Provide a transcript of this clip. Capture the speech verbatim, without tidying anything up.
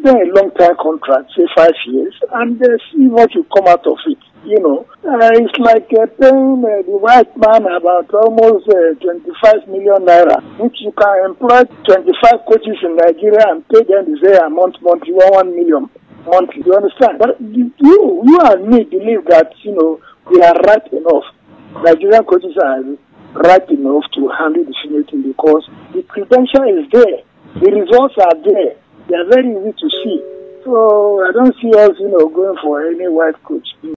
them a long-term contract, say five years, and uh, see what will come out of it. You know, uh, it's like uh, paying uh, the white man about almost uh, twenty-five million naira, which you can employ twenty-five coaches in Nigeria and pay them the same amount monthly, one million monthly. You understand? But you, you and me believe that, you know, we are right enough. Nigerian coaches are right enough to handle the senior team because the credential is there, the results are there, they are very easy to see. So I don't see us, you know, going for any white coach.